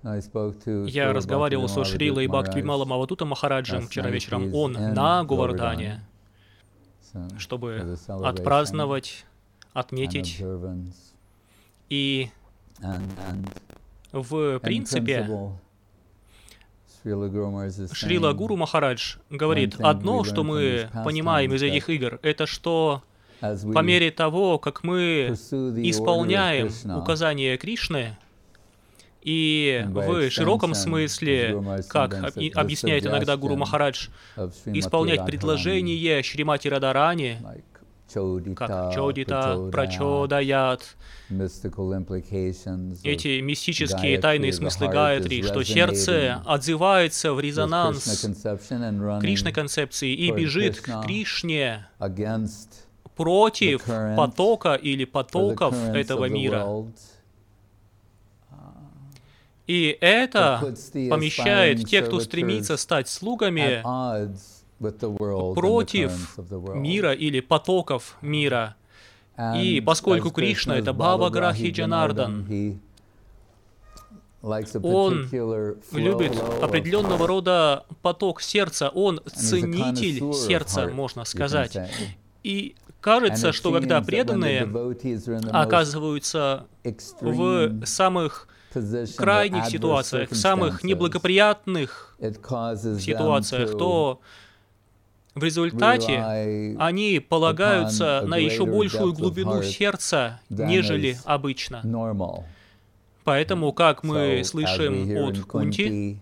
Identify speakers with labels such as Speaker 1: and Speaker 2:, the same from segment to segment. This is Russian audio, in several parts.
Speaker 1: Я разговаривал со Шрилой Бхактивималом Авадута Махараджем вчера вечером. Он на Говардхане, чтобы отпраздновать, отметить. И в принципе Шрила Гуру Махарадж говорит, одно, что мы понимаем из этих игр, это что по мере того, как мы исполняем указания Кришны, и в широком смысле, как объясняет иногда Гуру Махарадж, исполнять предложение Шримати Радарани, как Чодита, Прачодаят, эти мистические тайные смыслы Гаятри, что сердце отзывается в резонанс Кришны концепции и бежит к Кришне против потока или потоков этого мира. И это помещает тех, кто стремится стать слугами, против мира или потоков мира. И поскольку Кришна — это Бхаваграхи Джанардан, он любит определенного рода поток сердца, он ценитель сердца, можно сказать. И кажется, что когда преданные оказываются в самых крайних ситуациях, в самых неблагоприятных ситуациях, то в результате они полагаются на еще большую глубину сердца, нежели обычно. Поэтому, как мы слышим от Кунти,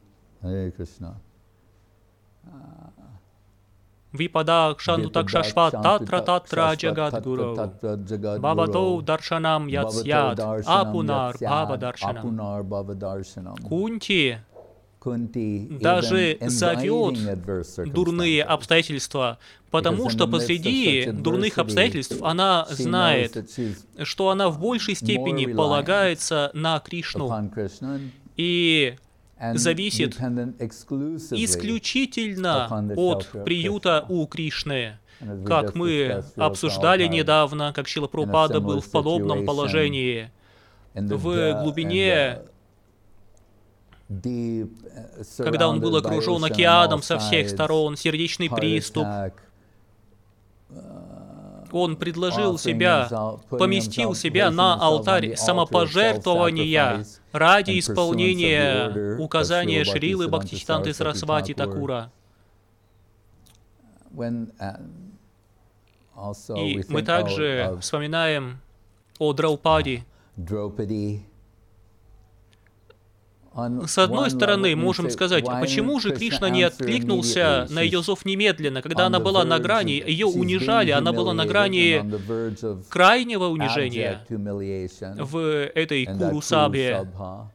Speaker 1: Випада Кшантутакшашва Татра Джагадгуру Бабадоу Даршанам Яцьяд Апунар Бхава Даршанам. Кунти даже зовет дурные обстоятельства, потому что посреди дурных обстоятельств она знает, что она в большей степени полагается на Кришну и зависит исключительно от приюта у Кришны. Как мы обсуждали недавно, как Шрила Прабхупада был в подобном положении, в глубине, когда он был окружен океаном со всех сторон, сердечный приступ, он предложил себя, поместил себя на алтарь самопожертвования ради исполнения указания Шрилы Бхактисиданты Сарасвати Такура. И мы также вспоминаем о Драупади. С одной стороны, можем сказать, почему же Кришна не откликнулся на ее зов немедленно, когда она была на грани, ее унижали, она была на грани крайнего унижения в этой Курусабхе.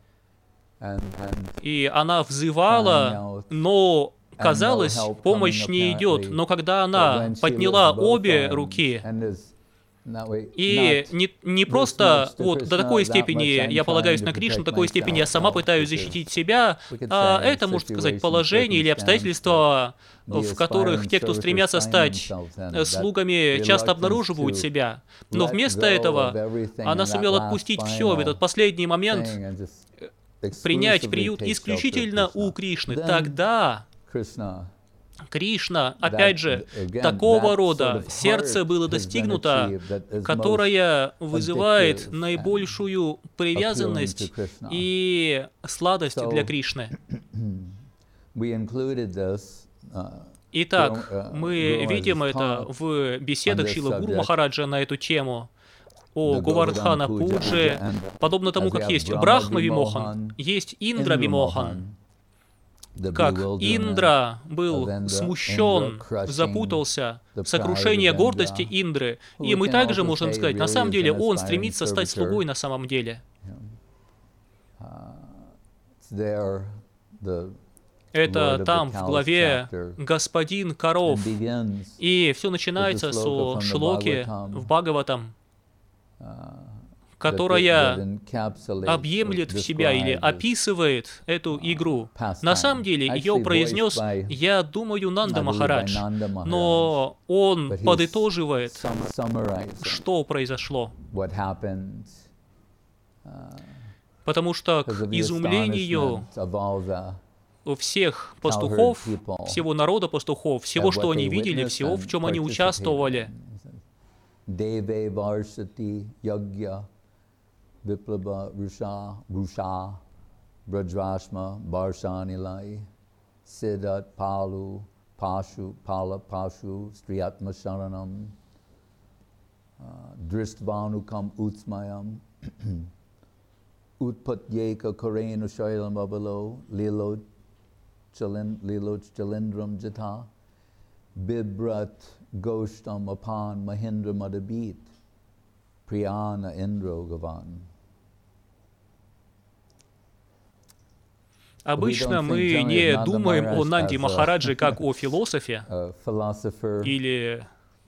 Speaker 1: И она взывала, но, казалось, помощь не идет. Но когда она подняла обе руки, и не просто вот до такой степени я полагаюсь на Кришну, до такой степени я сама пытаюсь защитить себя, а это, можно сказать, положение или обстоятельства, в которых те, кто стремятся стать слугами, часто обнаруживают себя. Но вместо этого она сумела отпустить все в этот последний момент, принять приют исключительно у Кришны. Тогда Кришна, опять же, такого рода сердце было достигнуто, которое вызывает наибольшую привязанность и сладость для Кришны. Итак, мы видим это в беседах Шрилы Гуру Махараджа на эту тему о Говардхана Пудже, подобно тому, как есть Брахма Вимохан, есть Индра Вимохан. Как Индра был смущен, запутался, сокрушение гордости Индры. И мы также можем сказать, на самом деле он стремится стать слугой на самом деле. Это там, в главе «Господин коров». И все начинается со шлоки в Бхагаватам, которая объемлет в себя или описывает эту игру. На самом деле, ее произнес, я думаю, Нанда Махарадж, но он подытоживает, что произошло. потому что к изумлению всех пастухов, всего народа пастухов, всего, что они видели, всего, в чем они участвовали,
Speaker 2: Deve Varshati Yagya Viplaba Rusha Brajrashma Barshanilai Siddhat Palu Pashu Pala Pashu Striyatma Sharanam Dristvanukam Utsmayam Utpatyeka Karena Shailam Abalo Lilo Chalindram Jata Bibrat Goshtam Apan Mahindra Madabit Priyana Indro Gavan.
Speaker 1: Обычно мы не думаем о Нанди Махараджи как о философе или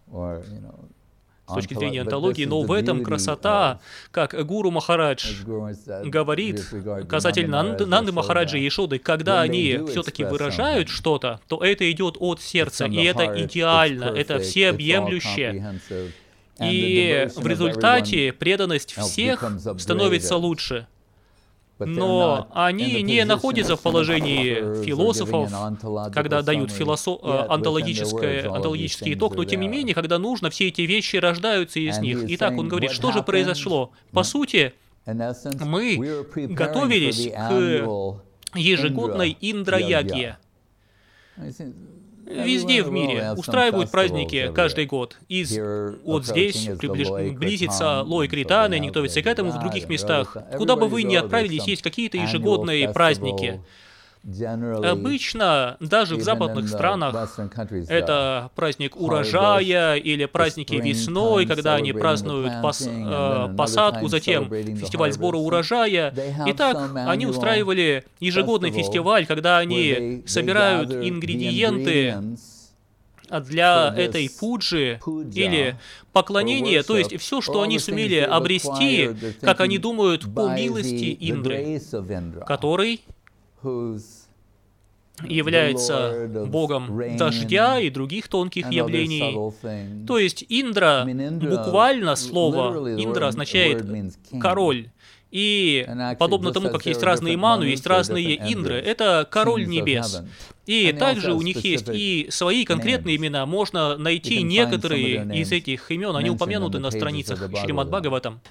Speaker 1: с точки зрения онтологии, но в этом красота, как Гуру Махарадж говорит касательно Нанды Махараджи и Ешоды, когда они все-таки выражают что-то, то это идет от сердца, и это идеально, это всеобъемлюще. И в результате преданность всех становится лучше. Но они не находятся в положении философов, когда дают онтологический итог, но тем не менее, когда нужно, все эти вещи рождаются из них. Итак, он говорит, что же произошло? По сути, мы готовились к ежегодной Индра-ягье. Везде в мире устраивают праздники каждый год. И вот здесь близится Лой Кританы, они готовятся к этому в других местах. Куда бы вы ни отправились, есть какие-то ежегодные праздники. Обычно, даже в западных странах, это праздник урожая или праздники весной, когда они празднуют посадку, затем фестиваль сбора урожая. Итак, они устраивали ежегодный фестиваль, когда они собирают ингредиенты для этой пуджи или поклонения, то есть все, что они сумели обрести, как они думают, по милости Индры, который является богом дождя и других тонких явлений. То есть Индра, буквально слово Индра означает король. И подобно тому, как есть разные Ману, есть разные Индры, это король небес. И также у них есть и свои конкретные имена, можно найти некоторые из этих имен, они упомянуты на страницах Шримад Бхагаватам.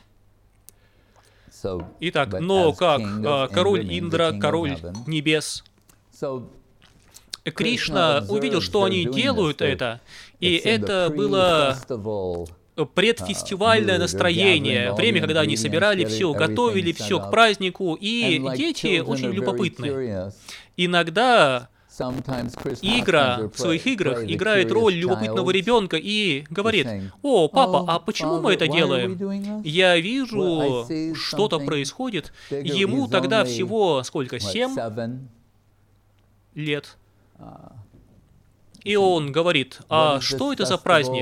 Speaker 1: Итак, но как король Индра, король небес, Кришна увидел, что они делают это, и это было предфестивальное настроение, время, когда они собирали все, готовили все к празднику, и дети очень любопытны. Иногда Игра в своих играх играет роль любопытного ребенка и говорит: «О, папа, а почему мы это делаем? Я вижу, что-то происходит». Ему тогда всего сколько? 7 лет. И он говорит: «А что это за праздник?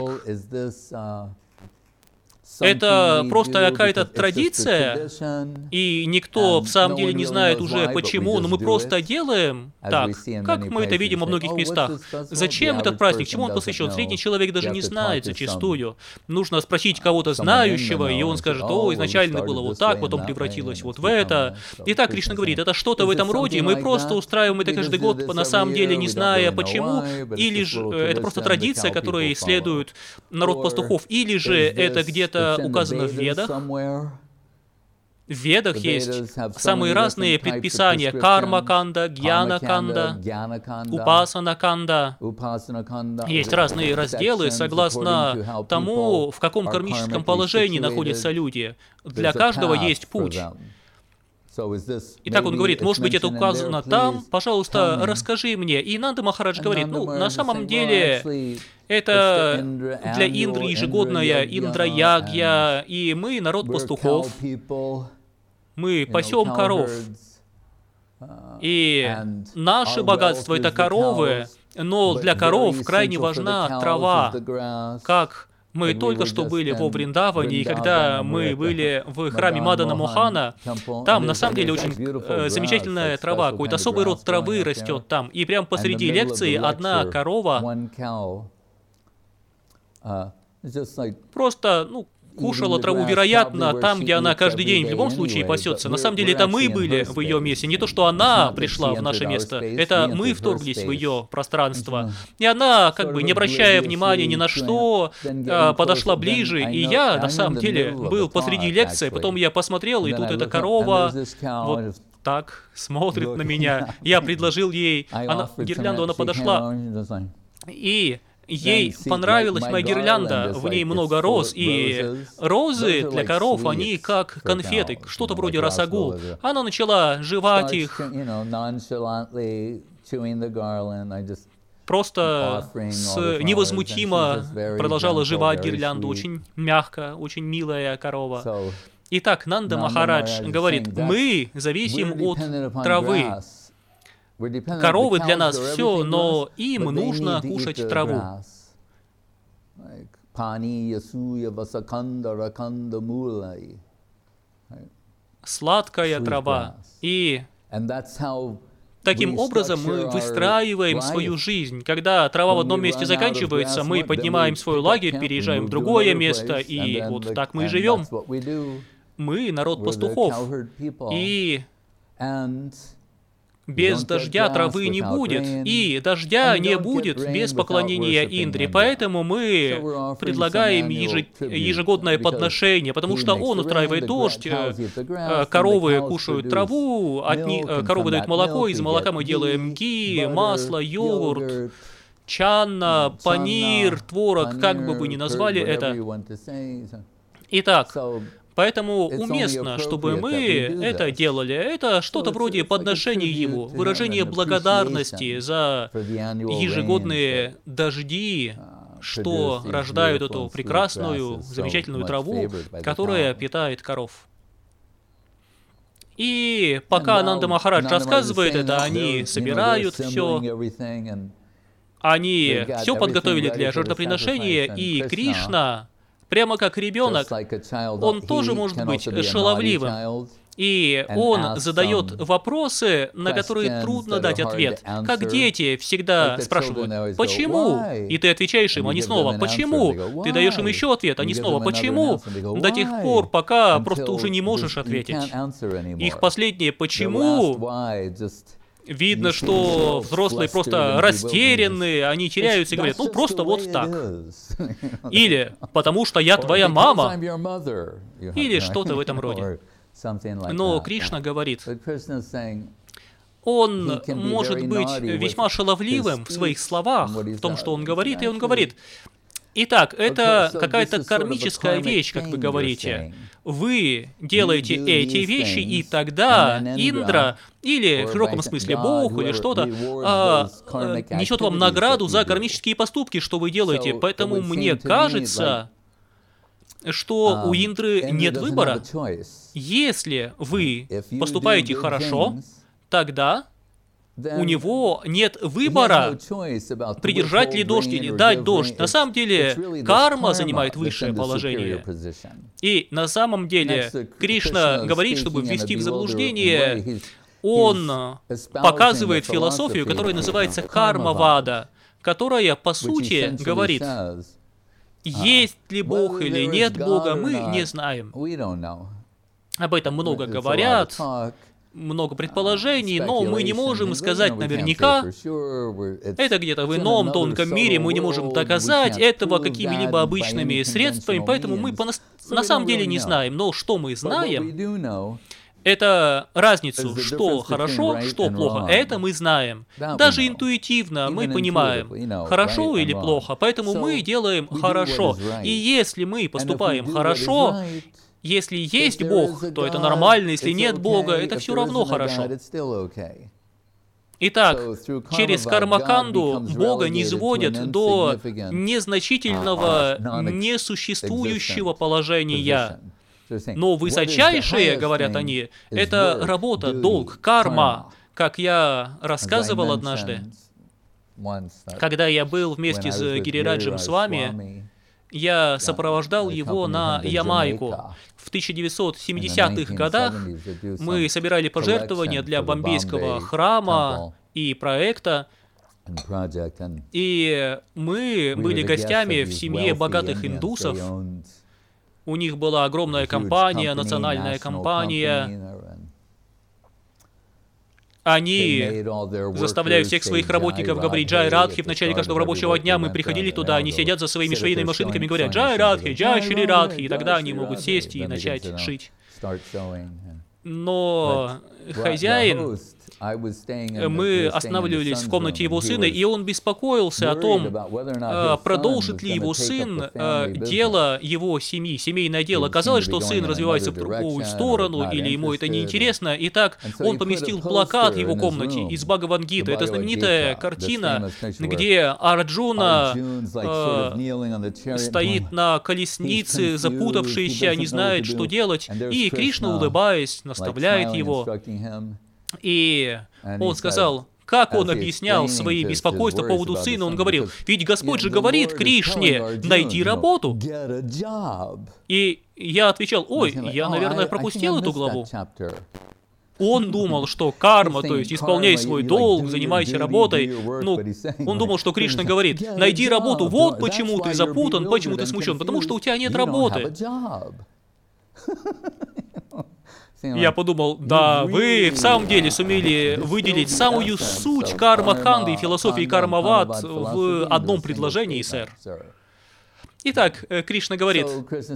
Speaker 1: Это просто какая-то традиция, и никто в самом деле не знает уже почему, но мы просто делаем так, как мы это видим во многих местах. Зачем этот праздник? Чему он посвящен? Средний человек даже не знает зачастую. Нужно спросить кого-то знающего, и он скажет: «О, изначально было вот так, потом превратилось вот в это». И так Кришна говорит, это что-то в этом роде, мы просто устраиваем это каждый год, на самом деле не зная почему, или же это просто традиция, которой следует народ пастухов, или же это где-то указано в Ведах. В Ведах есть самые разные предписания: карма-канда, гьяна-канда, упасана-канда. Есть разные разделы согласно тому, в каком кармическом положении находятся люди. Для каждого есть путь. Итак, он говорит: может быть, это указано там, пожалуйста, расскажи мне. И Нанда Махарадж говорит: на самом деле, это для Индры ежегодная Индра-ягья, и мы народ пастухов, мы пасем коров. И наше богатство — это коровы, но для коров крайне важна трава, как мы только что были во Вриндаване, и когда мы были в храме Мадана Мохана, там на самом деле очень замечательная трава, какой-то особый род травы растет там. И прямо посреди лекции одна корова просто, кушала траву, вероятно, там, где она каждый день в любом случае пасется. На самом деле, это мы были в ее месте. Не то, что она пришла в наше место. Это мы вторглись в ее пространство. И она, как бы, не обращая внимания ни на что, подошла ближе. И я, на самом деле, был посреди лекции. Потом я посмотрел, и тут эта корова вот так смотрит на меня. Я предложил ей гирлянду, она подошла. И ей понравилась моя гирлянда, в ней много роз, и розы для коров, они как конфеты, что-то вроде росогул. Она начала жевать их, просто невозмутимо продолжала жевать гирлянду, очень мягко, очень милая корова. Итак, Нанда Махарадж говорит, мы зависим от травы. Коровы для нас все, но им нужно кушать траву. Сладкая трава. И таким образом мы выстраиваем свою жизнь. Когда трава в одном месте заканчивается, мы поднимаем свой лагерь, переезжаем в другое место, и вот так мы и живем. Мы народ пастухов. И без дождя травы не будет, и дождя не будет без поклонения Индре. Поэтому мы предлагаем ежегодное подношение, потому что он устраивает дождь, коровы кушают траву, коровы дают молоко, из молока мы делаем ги, масло, йогурт, чанна, панир, творог, как бы вы ни назвали это. Итак, поэтому уместно, чтобы мы это делали. Это что-то вроде подношения ему, выражение благодарности за ежегодные дожди, что рождают эту прекрасную, замечательную траву, которая питает коров. И пока Нанда Махарадж рассказывает это, они собирают все, они все подготовили для жертвоприношения, и Кришна, прямо как ребенок, он тоже может быть шаловливым. И он задает вопросы, на которые трудно дать ответ. Как дети всегда спрашивают, почему? И ты отвечаешь им, они снова, почему? Ты даешь им еще ответ, они снова, почему? До тех пор, пока просто уже не можешь ответить. Их последнее «почему» видно, что взрослые просто растерянные, они теряются и говорят, ну просто вот так. Или «потому что я твоя мама», или что-то в этом роде. Но Кришна говорит, он может быть весьма шаловливым в своих словах, в том, что он говорит, и он говорит, итак, это какая-то кармическая вещь, как вы говорите. Вы делаете эти вещи, и тогда Индра, или в широком смысле Бог, или что-то, несет вам награду за кармические поступки, что вы делаете. Поэтому мне кажется, что у Индры нет выбора. Если вы поступаете хорошо, тогда у него нет выбора, придержать ли дождь или дать дождь. На самом деле, карма занимает высшее положение. И на самом деле, Кришна говорит, чтобы ввести в заблуждение, он показывает философию, которая называется карма-вада, которая, по сути, говорит, есть ли Бог или нет Бога, мы не знаем. Об этом много говорят, много предположений, но мы не можем сказать наверняка. Это где-то в ином тонком мире, мы не можем доказать этого какими-либо обычными средствами, поэтому мы на самом деле не знаем. Но что мы знаем, это разницу, что хорошо, что плохо. Это мы знаем. Даже интуитивно мы понимаем, хорошо или плохо, поэтому мы делаем хорошо. И если мы поступаем хорошо, если есть Бог, то это нормально, если нет Бога, это все равно хорошо. Итак, через кармаканду Бога низводят до незначительного, несуществующего положения. Но высочайшее, говорят они, это работа, долг, карма, как я рассказывал однажды. Когда я был вместе с Гирираджем с вами, я сопровождал его на Ямайку. В 1970-х годах мы собирали пожертвования для бомбейского храма и проекта, и мы были гостями в семье богатых индусов, У них была огромная компания, национальная компания. Они заставляют всех своих работников говорить «Джай Радхи». В начале каждого рабочего дня мы приходили туда, они сидят за своими швейными машинками и говорят «Джай Радхи, Джай Шри Радхи». И тогда они могут сесть и начать шить. Но хозяин, мы останавливались в комнате его сына, и он беспокоился о том, продолжит ли его сын дело его семьи, семейное дело. Казалось, что сын развивается в другую сторону, или ему это неинтересно. И так он поместил плакат в его комнате из Бхагавад-гиты. Это знаменитая картина, где Арджуна стоит на колеснице, запутавшийся, не знает, что делать, и Кришна, улыбаясь, наставляет его. И он сказал, как он объяснял свои беспокойства по поводу сына, он говорил, ведь Господь же говорит Кришне, найди работу. И я отвечал, ой, я, наверное, пропустил эту главу. Он думал, что карма, то есть исполняй свой долг, занимайся работой. Ну, он думал, что Кришна говорит, найди работу, вот почему ты запутан, почему ты смущен, потому что у тебя нет работы. Я подумал, да, вы в самом деле сумели выделить самую суть карма-ханды и философии кармавад в одном предложении, сэр. Итак, Кришна говорит,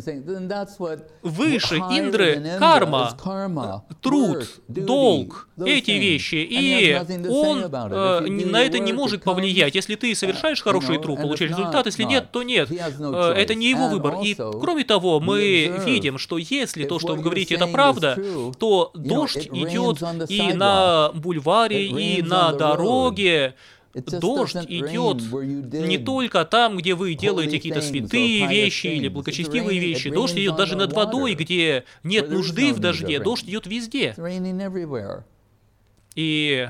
Speaker 1: выше Индры карма, труд, долг, эти вещи, и он на это не может повлиять. Если ты совершаешь хороший труд, получаешь результат, если нет, то нет. Это не его выбор. И кроме того, мы видим, что если то, что вы говорите, это правда, то дождь идет и на бульваре, и на дороге. Дождь идет не только там, где вы делаете какие-то святые вещи или благочестивые вещи. Дождь идет даже над водой, где нет нужды в дожде. Дождь идет везде. И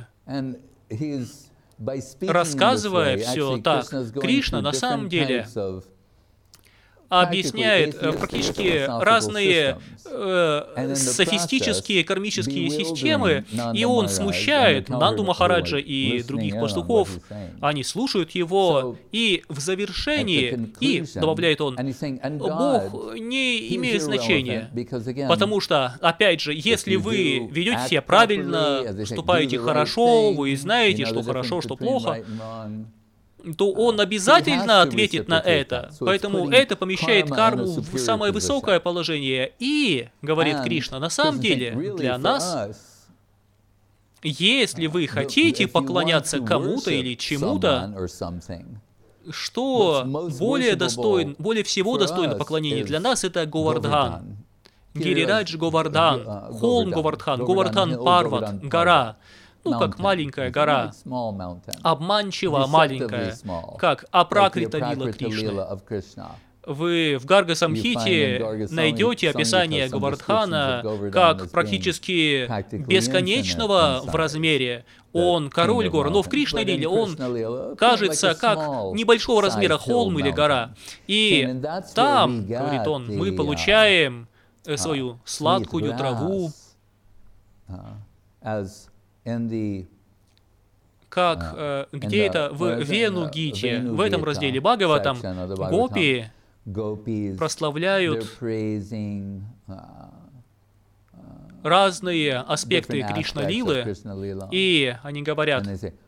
Speaker 1: рассказывая все так, Кришна на самом деле объясняет практически разные софистические кармические системы, и он смущает Нанду Махараджа и других пастухов. Они слушают его, и в завершении, и, добавляет он, Бог не имеет значения, потому что, опять же, если вы ведете себя правильно, поступаете хорошо, вы знаете, что хорошо, что плохо, то он обязательно ответит на это. Поэтому это помещает карму в самое высокое положение. И, говорит Кришна, на самом деле, для нас, если вы хотите поклоняться кому-то или чему-то, что более всего достойно поклонения для нас, это Говардхан. Гирирадж Говардхан, холм Говардхан, Говардхан Парват, гора. Ну, как маленькая гора, обманчиво маленькая, как Апракрита Лила Кришны. Вы в Гарга Самхите найдете описание Говардхана как практически бесконечного в размере. Он король гор, но в Кришна-лиле он кажется как небольшого размера холм или гора. И там, говорит он, мы получаем свою сладкую траву, как где это в Вену-гите, в этом разделе Бхагаватам, гопи прославляют разные аспекты Кришна-лилы, и они говорят,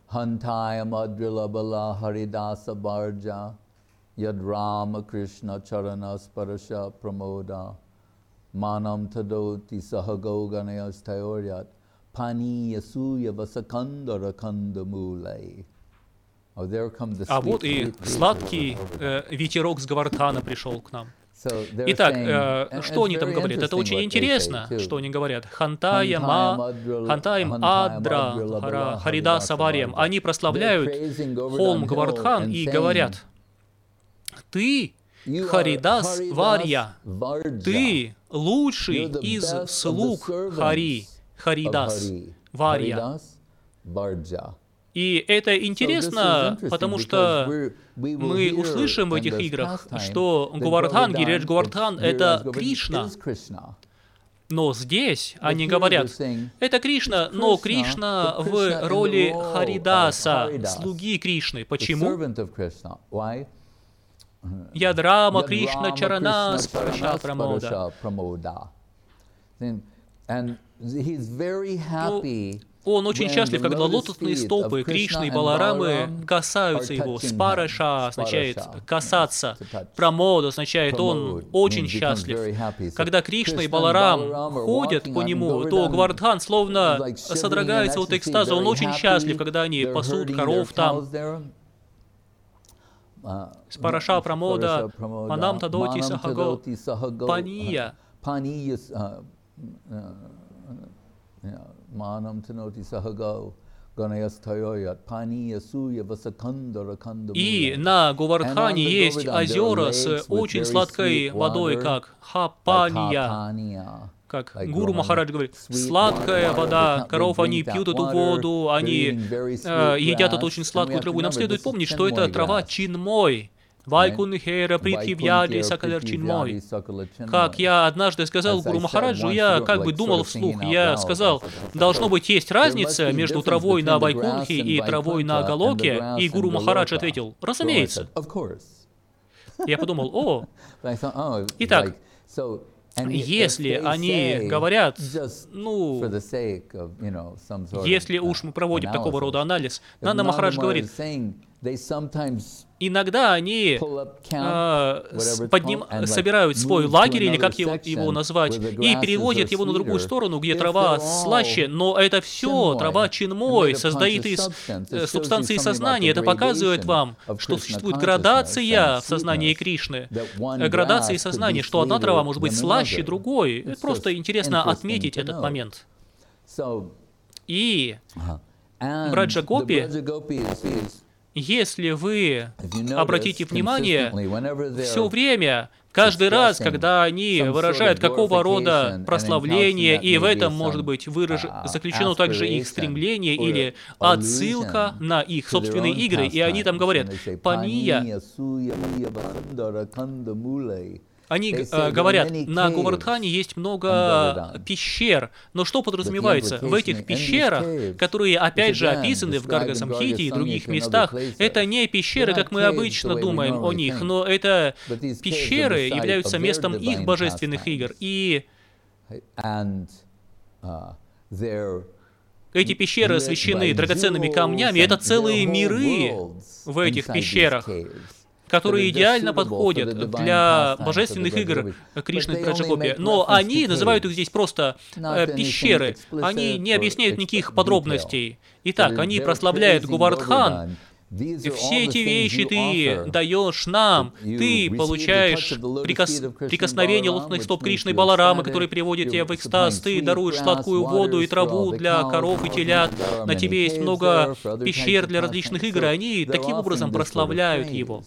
Speaker 1: а вот и сладкий ветерок с Говардхана пришел к нам. Итак, что они там говорят? Это очень интересно, что они говорят. Хантаям Адра Харидаса Варьям. Они прославляют холм Говардхан и говорят, ты Харидас Варья, ты лучший из слуг Хари, Харидас Варья. И это интересно, потому что мы услышим в этих играх, что Говардхан, Гирирадж Говардхан — это Кришна. Но здесь они говорят, это Кришна, но Кришна в роли Харидаса, слуги Кришны. Почему? Ядрама Кришна Чарана Спараша Прамода. Он очень счастлив, когда лотосные стопы Кришны и Баларамы касаются его. Спараша означает касаться. Прамода означает он очень счастлив. Когда Кришна и Баларам ходят по нему, то Говардхан словно содрогается от экстаза. Он очень счастлив, когда они пасут коров там. Спараша Прамода, Манам Тадоти Сахаго, Пания. И на Говардхане есть озера с очень сладкой водой, как Хапания. Как Гуру Махарадж говорит, сладкая вода, коров, они пьют эту воду, они едят эту очень сладкую траву. И нам следует помнить, что это трава чинмой. Вайкунхера притхивьяди сакалер чинмой. Как я однажды сказал Гуру Махараджу, я как бы думал вслух. Я сказал, должно быть, есть разница между травой на Вайкунхе и травой на Галоке. И Гуру Махарадж ответил, разумеется. Я подумал, итак, если они говорят, если уж мы проводим такого рода анализ, Нанда Махарадж говорит, иногда они собирают свой лагерь, или как его назвать, и переводят его на другую сторону, где трава слаще, но это все трава чинмой, состоит из субстанции сознания. Это показывает вам, что существует градация в сознании Кришны, градация сознания, что одна трава может быть слаще другой. Просто интересно отметить этот момент. И Браджа Гопи, если вы обратите внимание, все время, каждый раз, когда они выражают какого рода прославление, и в этом может быть заключено также их стремление или отсылка на их собственные игры, и они там говорят «Пания». Они говорят, на Говардхане есть много пещер, но что подразумевается? В этих пещерах, которые опять же описаны в Гарга-самхите и других местах, это не пещеры, как мы обычно думаем о них, но это пещеры являются местом их божественных игр. И эти пещеры освящены драгоценными камнями, это целые миры в этих пещерах, которые идеально подходят для божественных игр Кришны и Браджа Гопи. Но они называют их здесь просто пещеры. Они не объясняют никаких подробностей. Итак, они прославляют Говардхан. Все эти вещи ты даешь нам, ты получаешь прикосновение лотосных стоп Кришны и Баларамы, которые приводят тебя в экстаз, ты даруешь сладкую воду и траву для коров и телят, на тебе есть много пещер для различных игр, и они таким образом прославляют его.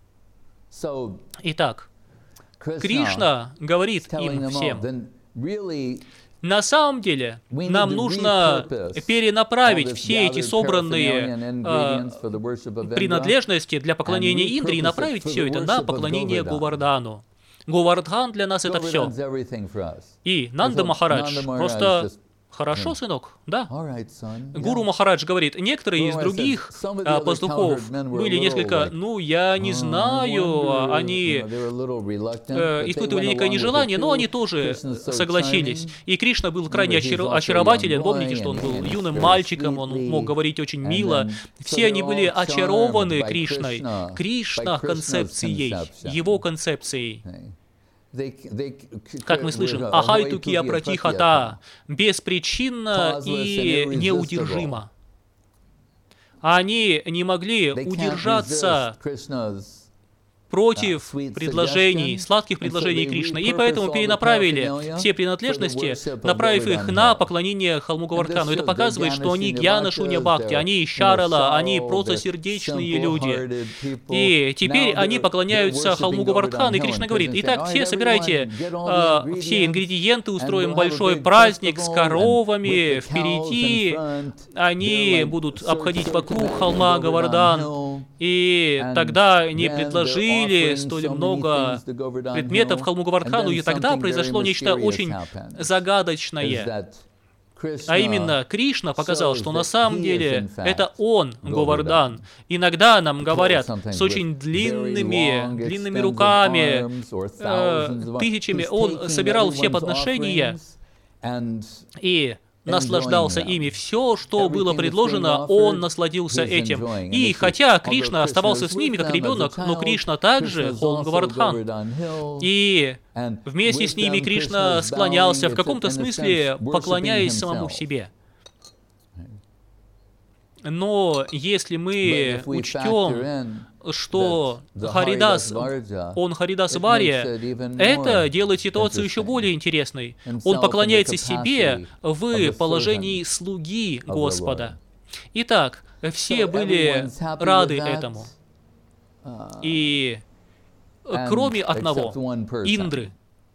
Speaker 1: Итак, Кришна говорит им всем, на самом деле, нам нужно перенаправить все эти собранные принадлежности для поклонения Индре и направить все это на поклонение Говардхану. Говардхан для нас это все. И Нанда Махарадж просто... Хорошо, сынок, да. Гуру Махарадж говорит, некоторые из других пастухов были несколько, я не знаю, они испытывали некое нежелание, но они тоже согласились. И Кришна был крайне очарователен, помните, что он был юным мальчиком, он мог говорить очень мило. Все они были очарованы Кришной, Кришна концепцией, его концепцией. Как мы слышим, ахайтукия пратихата, беспричинно и неудержимо. Они не могли удержаться против предложений, сладких предложений Кришны, и поэтому перенаправили все принадлежности, направив их на поклонение холму Говардхану. Это показывает, что они гьяна шунья бхакти, они шарала, они просто сердечные люди. И теперь они поклоняются холму Говардхану, и Кришна говорит, итак, все собирайте все ингредиенты, устроим большой праздник с коровами впереди, они будут обходить вокруг холма Говардхан, и тогда они предложили столь много предметов холму Говардхану, и тогда произошло нечто очень загадочное. А именно, Кришна показал, что на самом деле это он, Говардан. Иногда нам говорят с очень длинными руками, тысячами. Он собирал все подношения и наслаждался ими. Все, что было предложено, он насладился этим. И хотя Кришна оставался с ними как ребенок, но Кришна также Холм Говардхан. И вместе с ними Кришна склонялся, в каком-то смысле поклоняясь самому себе. Но если мы учтем, что Харидас, он Харидас Варья, это делает ситуацию еще более интересной. Он поклоняется себе в положении слуги Господа. Итак, все были рады этому. И кроме одного, Индры.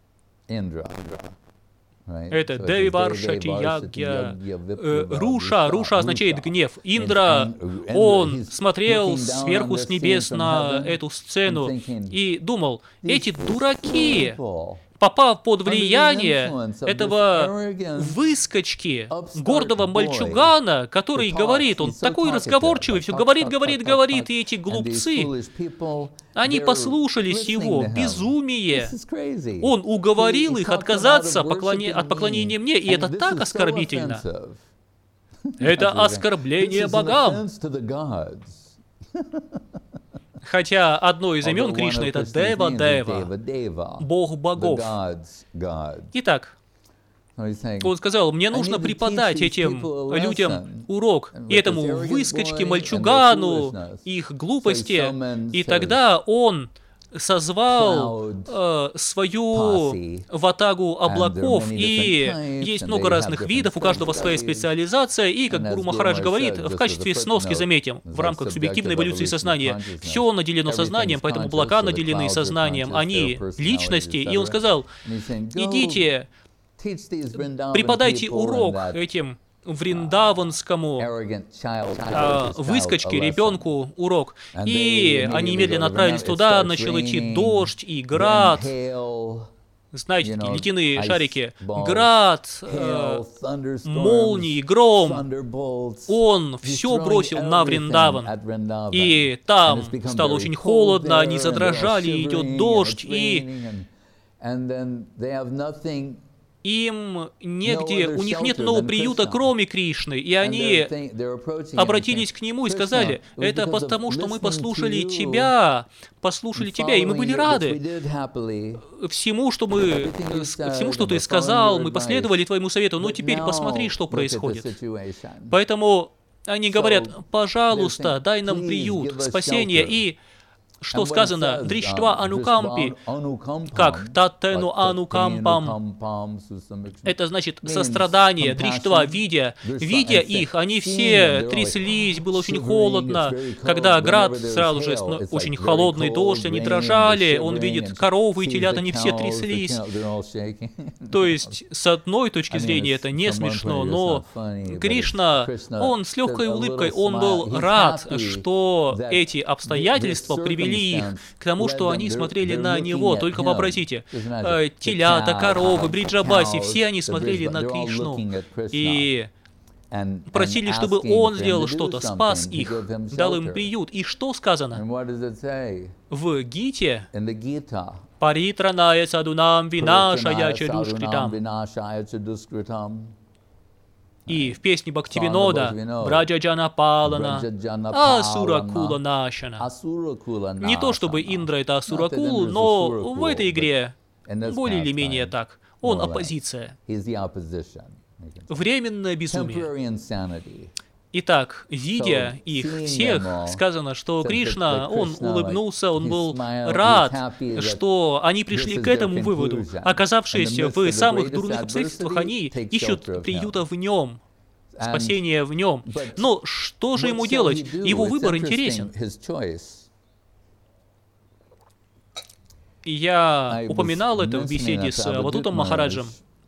Speaker 1: Это Девиваршати Ягья. Руша означает гнев. Индра, он смотрел сверху с небес на эту сцену и думал, эти дураки, попав под влияние этого выскочки, гордого мальчугана, который говорит, он такой разговорчивый, все говорит, и эти глупцы, они послушались его, безумие. Он уговорил их отказаться от поклонения мне, и это так оскорбительно. Это оскорбление богам. Хотя одно из имен Кришны — это Дева, Бог богов. Итак, он сказал, мне нужно преподать этим людям урок, и этому выскочке, мальчугану, их глупости, и тогда он созвал свою ватагу облаков, и есть много разных видов, у каждого своя специализация, и, как Гуру Махарадж говорит, в качестве сноски заметим, в рамках субъективной эволюции сознания, все наделено сознанием, поэтому облака наделены сознанием, они личности, и он сказал, идите, преподайте урок этим вриндаванскому выскочке, ребенку урок. И они немедленно отправились туда, начал идти дождь и град. Знаете, такие ледяные шарики. Град, молнии, гром. Он все бросил на Вриндаван. И там стало очень холодно, они задрожали, идет дождь, и им негде, у них нет нового приюта, кроме Кришны, и они обратились к нему и сказали, это потому, что мы послушали тебя, и мы были рады всему, что ты сказал, мы последовали твоему совету, но теперь посмотри, что происходит. Поэтому они говорят, пожалуйста, дай нам приют, спасение, и что сказано, дриштва анукампи, как таттену анукампам, это значит сострадание, дриштва, видя их, они все тряслись, было очень холодно, когда град сразу же, очень холодный дождь, они дрожали, он видит коровы и телят, они все тряслись. То есть, с одной точки зрения, это не смешно, но Кришна, он с легкой улыбкой, он был рад, что эти обстоятельства привели их к тому, что они смотрели на него. Только вообразите, телята, коровы, бриджабаси, все они смотрели на Кришну и просили, чтобы он сделал что-то, спас их, дал им приют. И что сказано? В Гите «Паритраная садунам винашая чадушкритам». И в песне Бхактивинода «Браджаджана палана асуракула нашана». Не то чтобы Индра это асуракул, но в этой игре более или менее так. Он оппозиция. Временное безумие. Итак, видя их всех, сказано, что Кришна, он улыбнулся, он был рад, что они пришли к этому выводу. Оказавшись в самых дурных обстоятельствах, они ищут приюта в нем, спасения в нем. Но что же ему делать? Его выбор интересен. Я упоминал это в беседе с Аватутом Махараджем.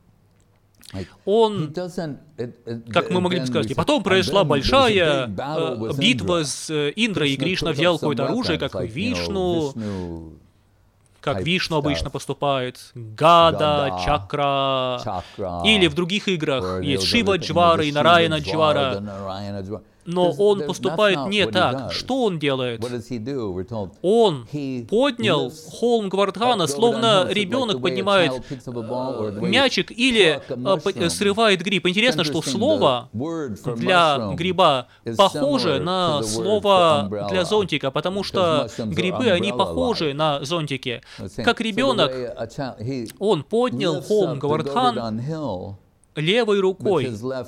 Speaker 1: Он, как мы могли бы сказать, и потом произошла большая битва с Индрой, и Кришна взял какое-то оружие, как Вишну, как Вишну обычно поступает, Гада, Чакра, или в других играх есть Шива Джвара и Нараяна Джвара. Но он поступает не так. Что он делает? Он поднял холм Говардхана, словно ребенок поднимает мячик или срывает гриб. Интересно, что слово для гриба похоже на слово для зонтика, потому что грибы, они похожи на зонтики. Как ребенок, он поднял холм Говардхан левой рукой.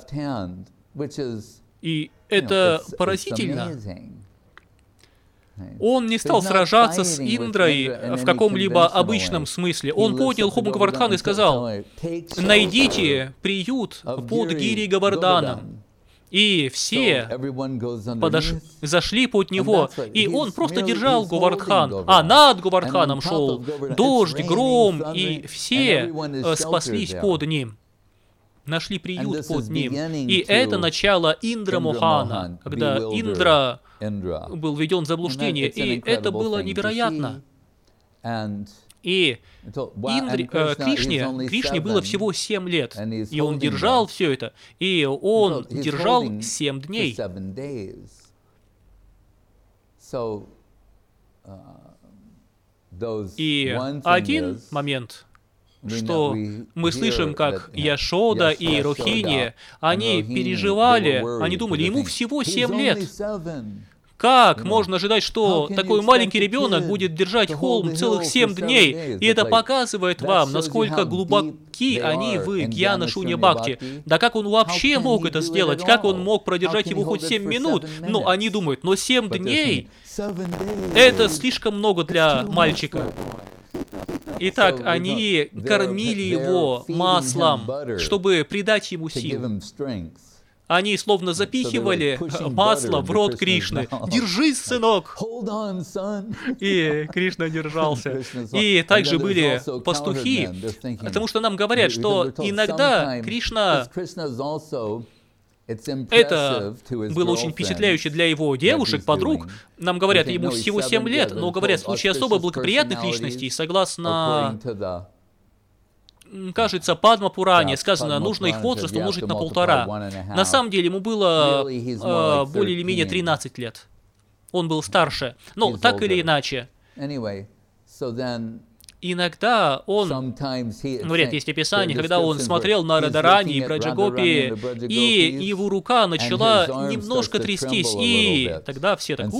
Speaker 1: И это поразительно. Он не стал сражаться с Индрой в каком-либо обычном смысле. Он поднял холм Говардхан и сказал: «Найдите приют под Гири Говарданом». И все зашли под него, и он просто держал Говардхан, а над Говардханом шел дождь, гром, и все спаслись под ним. Нашли приют под ним. И это начало Индра Мохана, когда Индра был введен в заблуждение, и это было невероятно. И Кришне было всего 7 лет, и он держал все это, и он держал 7 дней. И один момент, что мы слышим, как Яшода и Рохини, они переживали, они думали, ему всего 7 лет. Как можно ожидать, что такой маленький ребенок будет держать холм целых 7 дней? И это показывает вам, насколько глубоки они в Гьяна Шунья Бхакти. Да как он вообще мог это сделать? Как он мог продержать его хоть 7 минут? Ну, они думают, но 7 дней? Это слишком много для мальчика. Итак, они кормили его маслом, чтобы придать ему сил. Они словно запихивали масло в рот Кришны. «Держись, сынок!» И Кришна держался. И также были пастухи, потому что нам говорят, что иногда Кришна... Это было очень впечатляюще для его девушек, подруг. Нам говорят, ему всего 7 лет, но говорят, в случае особо благоприятных личностей, согласно, кажется, Падма Пуране, сказано, нужно их возраст умножить на 1,5. На самом деле ему было более или менее 13 лет. Он был старше. Но так или иначе. Иногда он, говорят, есть описание, когда он смотрел на Радарани и Браджагопи, и его рука начала немножко трястись, и тогда все так,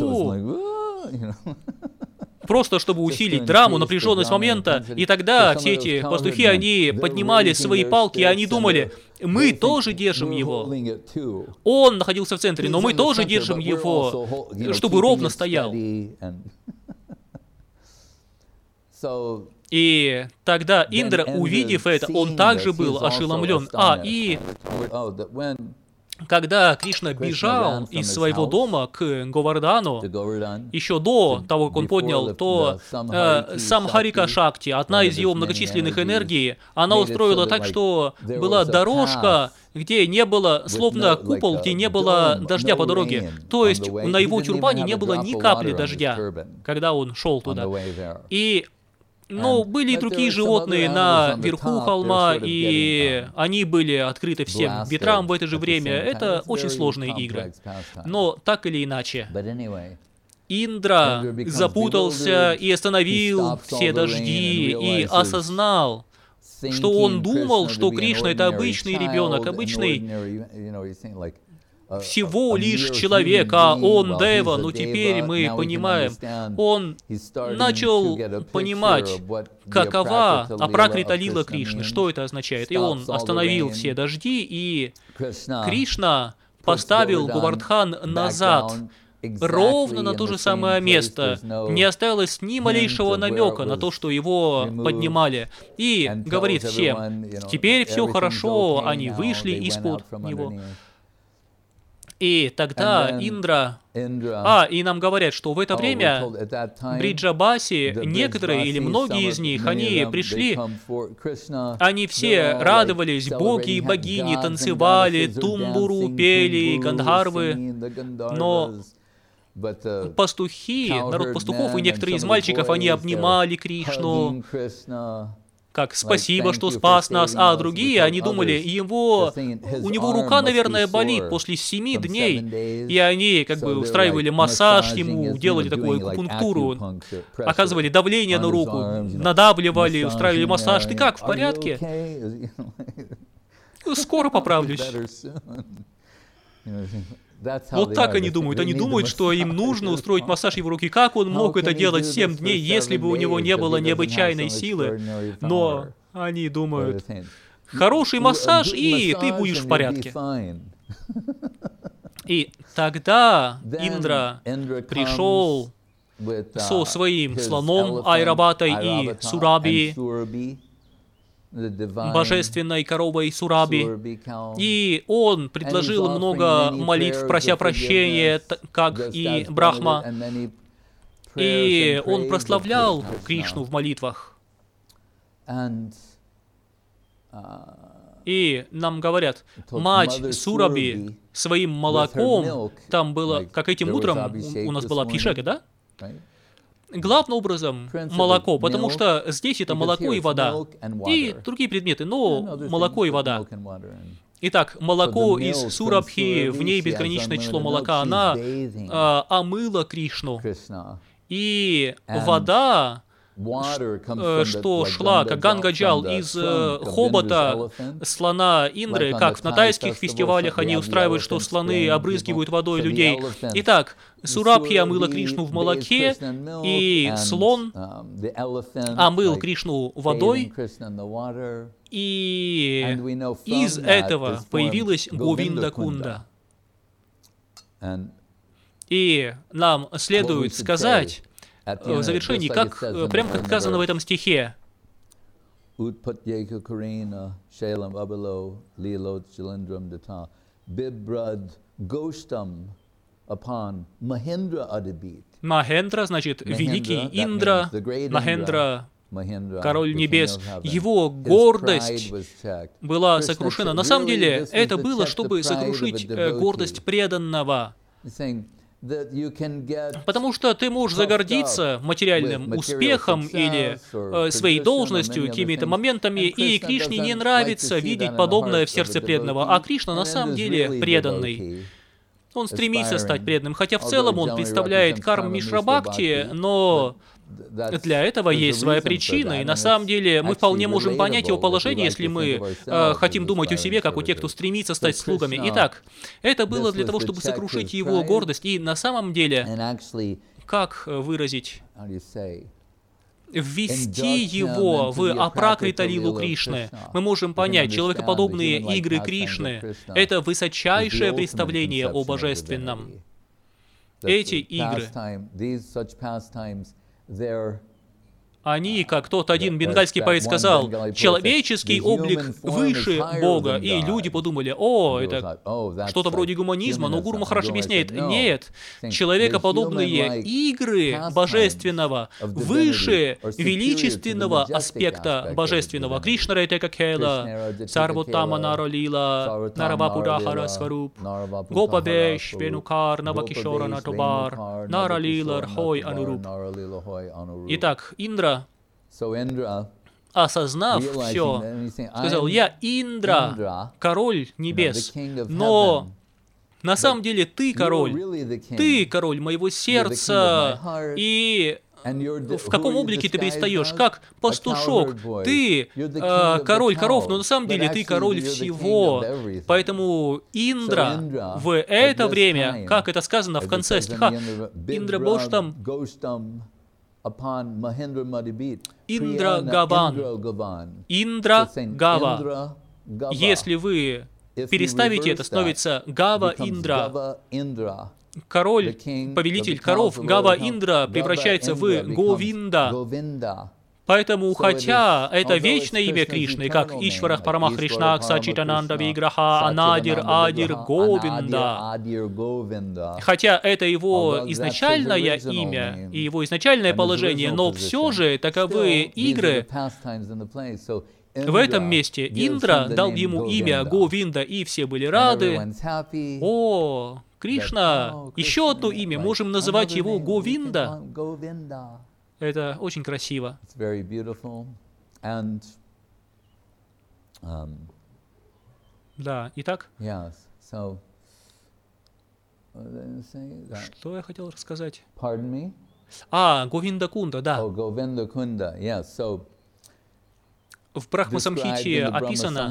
Speaker 1: просто чтобы усилить драму, напряженность момента, и тогда все эти пастухи, они поднимали свои палки, и они думали, мы тоже держим его. Он находился в центре, но мы тоже держим его, чтобы ровно стоял. И тогда Индра, увидев это, он также был ошеломлен. И когда Кришна бежал из своего дома к Говардану, еще до того, как он поднял, то Самхарика Шакти, одна из его многочисленных энергий, она устроила так, что была дорожка, где не было, словно купол, где не было дождя по дороге. То есть на его тюрбане не было ни капли дождя, когда он шел туда. Но были и другие животные на верху холма, и они были открыты всем ветрам в это же время. Это очень сложные игры. Но так или иначе, Индра запутался и остановил все дожди, и осознал, что он думал, что Кришна — это обычный ребенок, обычный всего лишь человек, а он Дева. Но теперь мы понимаем, он начал понимать, какова Апракрита Лила Кришны, что это означает. И он остановил все дожди, и Кришна поставил Говардхан назад, ровно на то же самое место. Не осталось ни малейшего намека на то, что его поднимали. И говорит всем, теперь все хорошо, они вышли из-под него. И тогда Индра... и нам говорят, что в это время Бриджабаси, некоторые или многие из них, они пришли, они все радовались, боги и богини танцевали, тумбуру пели, гандхарвы, но пастухи, народ пастухов и некоторые из мальчиков, они обнимали Кришну, как «спасибо, что спас нас», а другие, они думали, у него рука, наверное, болит после 7 дней, и они как бы устраивали массаж ему, делали такую акупунктуру, оказывали давление на руку, надавливали, устраивали массаж. «Ты как, в порядке?» «Скоро поправлюсь». Вот так они думают. Они думают, что им нужно устроить массаж его руки. Как он мог это делать 7 дней, если бы у него не было необычайной силы? Но они думают, хороший массаж, и ты будешь в порядке. И тогда Индра пришел со своим слоном Айраватой и Сураби, божественной коровой Сураби, и он предложил много молитв, прося прощения, как и Брахма, и он прославлял Кришну в молитвах. И нам говорят, мать Сураби своим молоком, там было, как этим утром у нас была Пишека, да? Главным образом молоко, потому что здесь это молоко и вода, и другие предметы, но молоко и вода. Итак, молоко из Сурабхи, в ней безграничное число молока, она омыла Кришну. И вода, что шла, как гангаджал, из хобота слона Индры, как на тайских фестивалях они устраивают, что слоны обрызгивают водой людей. Итак, Сурабхи омыла Кришну в молоке, и слон омыл Кришну водой, и из этого появилась Говинда-кунда. И нам следует сказать в завершении, прямо как сказано в этом стихе. Махендра, значит, великий Индра, Махендра, король небес, его гордость была сокрушена. На самом деле, это было, чтобы сокрушить гордость преданного. Потому что ты можешь загордиться материальным успехом или своей должностью, какими-то моментами, и Кришне не нравится видеть подобное в сердце преданного. А Кришна на самом деле преданный. Он стремится стать преданным, хотя в целом он представляет карму Мишра-бхакти, но для этого есть своя причина, и на самом деле мы вполне можем понять его положение, если мы хотим думать о себе, как у тех, кто стремится стать слугами. Итак, это было для того, чтобы сокрушить его гордость, и на самом деле, как выразить, ввести его в апракрита-лилу Кришны. Мы можем понять, человекоподобные игры Кришны — это высочайшее представление о божественном. Эти игры, они, как тот один бенгальский поэт сказал, человеческий облик выше Бога. И люди подумали, это что-то вроде гуманизма, но Гуру Махарадж объясняет, нет, человекоподобные игры божественного выше величественного аспекта божественного. Кришна Райтека Кхела, Сарвоттама Наралила, Наравапудахара Сваруп, Гопавеш, Венукар, Навакишора Натобар, Наралила Рхой Ануруп. Итак, Индра, осознав все, сказал, я Индра, король небес, но на самом деле ты король моего сердца, и в каком облике ты предстаешь? Как пастушок. Ты король коров, но на самом деле ты король всего. Поэтому Индра в это время, как это сказано в конце стиха, Индра Боштам, Индра Гаван. Индра Гава. Если вы переставите это, становится Гава Индра. Король, повелитель коров, Гава Индра превращается в Говинда. Поэтому, хотя это вечное имя Кришны, как Ишварах Парамах Кришна, Сачитананда Виграха, Анадир Адир Говинда, хотя это его изначальное имя и его изначальное положение, но все же таковы игры. В этом месте Индра дал ему имя Говинда, и все были рады. О, Кришна, еще одно имя, можем называть его Говинда. Это очень красиво. Да, итак, что я хотел рассказать? Говинда Кунда, да. В Брахма-самхите описано,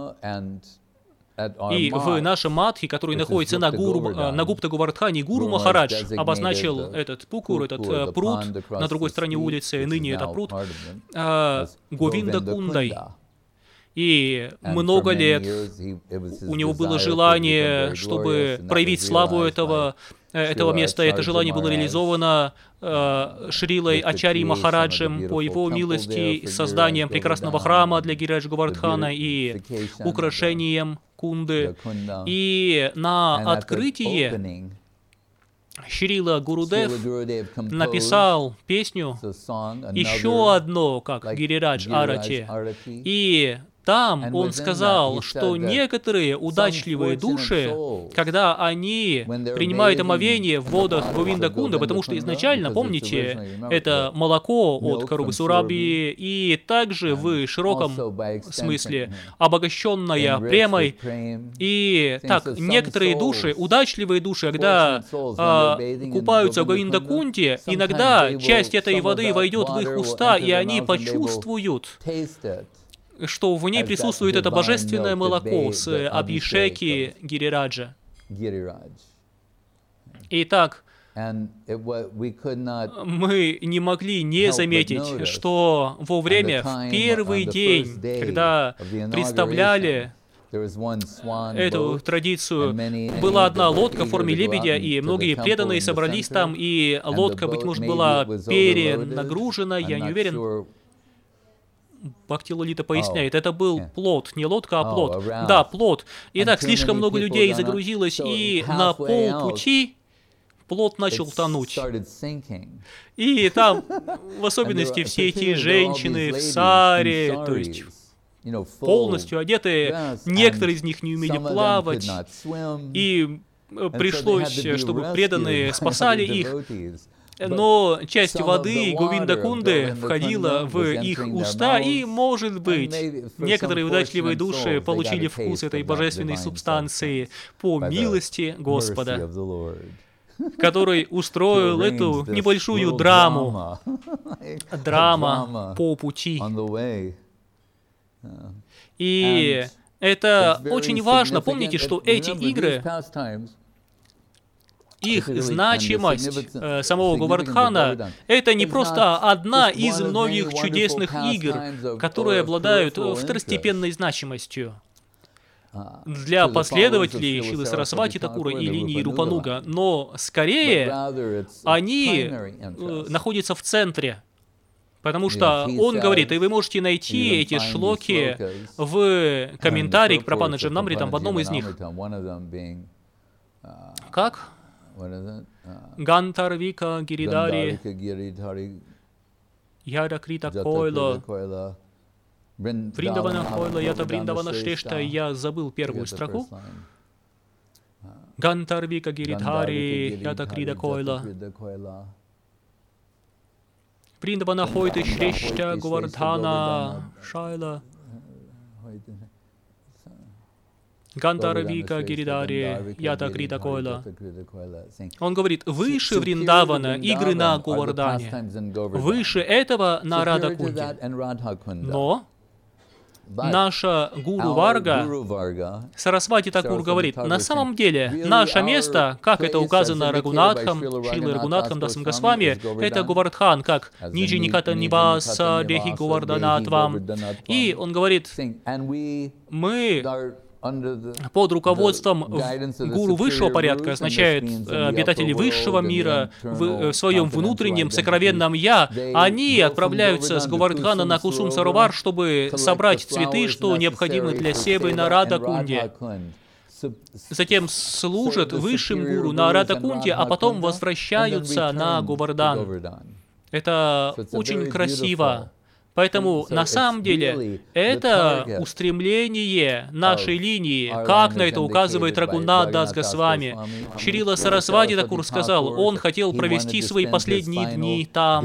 Speaker 1: и в нашем Мадхи, который находится на Гупта-Говардхане, Гуру Махарадж обозначил этот Пукур, этот пруд на другой стороне улицы, ныне это пруд, Говинда Кундой. И много лет у него было желание, чтобы проявить славу этого места. Это желание было реализовано Шрилой Ачарьей Махараджем по его милости, созданием прекрасного храма для Гирирадж Говардхана и украшением Кунды. И на открытии Шрила Гурудев написал песню еще одно, как Гирирадж Арати. И там он сказал, что некоторые удачливые души, когда они принимают омовение в водах Говинда Кунда, потому что изначально, помните, это молоко от коровы Сурабхи, и также в широком смысле обогащенное премой. И так, некоторые души, удачливые души, когда купаются в Говинда Кунде, иногда часть этой воды войдет в их уста, и они почувствуют, что в ней присутствует это божественное молоко с Абхишеки Гирираджа. Итак, мы не могли не заметить, что во время, в первый день, когда представляли эту традицию, была одна лотка в форме лебедя, и многие преданные собрались там, и лодка, быть может, была перенагружена, я не уверен. Бхакти Лолита поясняет, это был плот, не лодка, а плот. Да, плот. Итак, слишком много людей загрузилось, и на полпути плот начал тонуть. И там, в особенности, все эти женщины в саре, то есть полностью одетые, некоторые из них не умели плавать, и пришлось, чтобы преданные спасали их. Но часть воды Говинда Кунды входила в их уста, и, может быть, некоторые удачливые души получили вкус этой божественной субстанции по милости Господа, который устроил эту небольшую драма по пути. И это очень важно. Помните, что эти игры, их значимость самого Говардхана, это не просто одна из многих чудесных игр, которые обладают второстепенной значимостью для последователей Шрилы Сарасвати Такура и линии Рупануга, но скорее они находятся в центре. Потому что он говорит, и вы можете найти эти шлоки в комментарии к Прапанаджанамритам в одном из них. Как? Гантарвика Гиридари Яра Крита Койло Вриндавана Койло Ята Вриндавана Шрешта. Я забыл первую строку. Гантарвика Гиридхари Ята Крита Койло Вриндавана Хойты Шрешта Говардхана Шайла Гантарвика Гиридари Ята Крита Койла. Он говорит, выше Вриндавана игры на Говардхане, выше этого на Радха-кунде. Но наша Гуру Варга, Сарасвати Такур говорит, на самом деле, наше место, как это указано Рагунатхом, Шрилой Рагунатхом Дасом Госвами, это Говардхан, как Ниджи Никата Ниваса Дехи Говарданатвам. И он говорит, мы под руководством гуру высшего порядка, означает обитатели высшего мира, в своем внутреннем сокровенном «я», они отправляются с Говардхана на Кусум-Саровар, чтобы собрать цветы, что необходимы для севы на Радха-кунде. Затем служат высшим гуру на Радха-кунде, а потом возвращаются на Говардхан. Это очень красиво. Поэтому, на самом деле, это устремление нашей линии, как на это указывает Рагунат Дас Госвами. Шрила Сарасвати Такур сказал, он хотел провести свои последние дни там.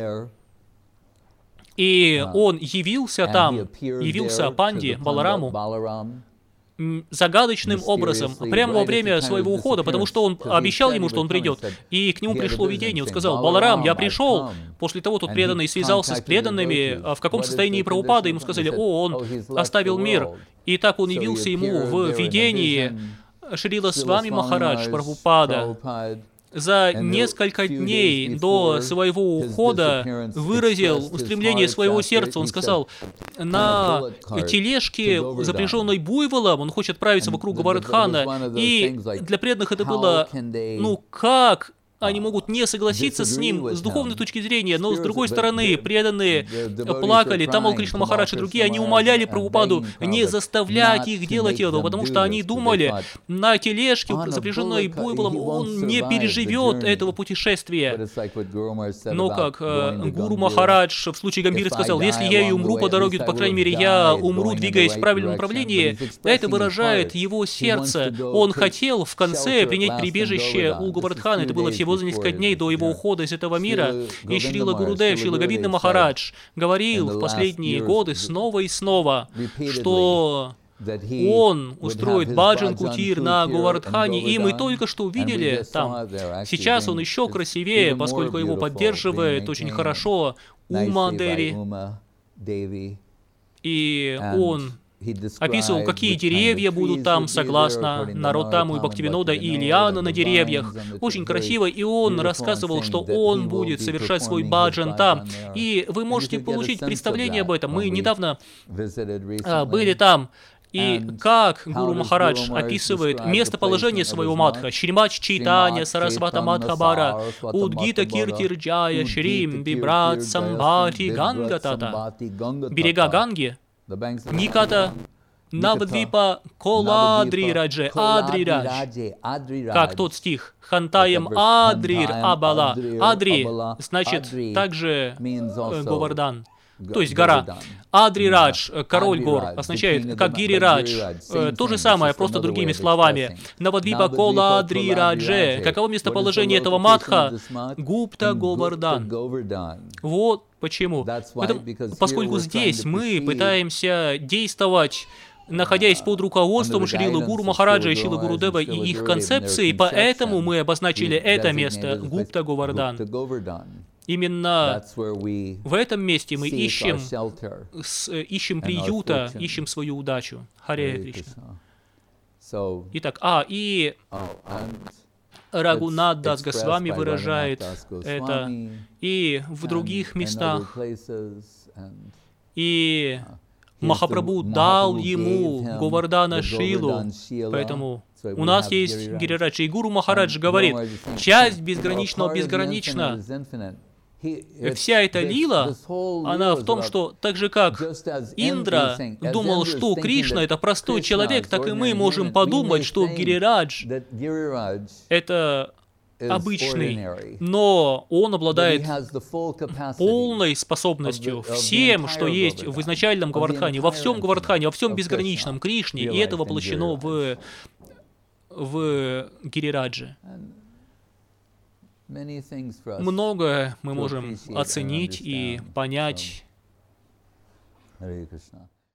Speaker 1: И он явился там, явился Панди, Балараму, загадочным образом, прямо во время своего ухода, потому что он обещал ему, что он придет. И к нему пришло видение, он сказал: «Баларам, я пришел». После того тот преданный связался с преданными, в каком состоянии Прабхупады, ему сказали: «О, он оставил мир». И так он явился ему в видении Шрила Свами Махарадж Прабхупада. За несколько дней до своего ухода выразил устремление своего сердца. Он сказал: на тележке, запряженной буйволом, он хочет отправиться вокруг Говардхана. И для преданных это было, ну как они могут не согласиться с ним с духовной точки зрения, но с другой стороны, преданные плакали, Тамал Кришна Махарадж и другие, они умоляли Прабхупаду не заставлять их делать этого, потому что они думали, на тележке, запряженной буйволом, он не переживет этого путешествия. Но как Гуру Махарадж в случае Гамбиры сказал: если я и умру по дороге, то, по крайней мере, я умру, двигаясь в правильном направлении. Это выражает его сердце. Он хотел в конце принять прибежище у Говардхана. Это было всего за несколько дней до его ухода из этого мира. И Шрила Гурудев, Шрила Говинда Махарадж говорил в последние годы снова и снова, что он устроит баджан кутир на Говардхане, и мы только что увидели там. Сейчас он еще красивее, поскольку его поддерживает очень хорошо Ума Деви. И он описывал, какие деревья будут там, согласно Наротаму и Бхактивинода, и лианы на деревьях. Очень красиво. И он рассказывал, что он будет совершать свой баджан там. И вы можете получить представление об этом. Мы недавно были там. И как Гуру Махарадж описывает местоположение своего мадха: Шримадж Чайтанья Сарасвата Мадхабара, Удгита Киртирджая Шрим Бибрат Самбхати Гангатата. Берега Ганги, Никата, Навдвипа, Коладри Радже, Адри Радж. Как тот стих: Хантаем Адрир Абала. Адри значит также Говардан, то есть гора. Адри Радж, король гор, означает как Гири Радж. То же самое, просто другими словами. Навадвипа Коладри Радже. Каково местоположение этого мадха? Гупта Говардан. Вот почему. Поскольку здесь мы пытаемся действовать, находясь под руководством Шрилы Гуру Махараджа и Шрилы Гурудева и их концепции, поэтому мы обозначили это место Гупта Говардан. Именно в этом месте мы ищем приюта, ищем свою удачу. Харе Кришна. Итак, и Рагунат Дас Госвами выражает это и в других местах. И Махапрабху дал ему Говардана Шилу. Поэтому у нас есть Гирирадж. И Гуру Махарадж говорит: часть безграничного безгранична. Вся эта лила, она в том, что так же как Индра думал, что Кришна — это простой человек, так и мы можем подумать, что Гирирадж — это обычный, но он обладает полной способностью всем, что есть в изначальном Говардхане, во всем безграничном Кришне, и это воплощено в Гирирадже. Многое мы можем оценить и понять.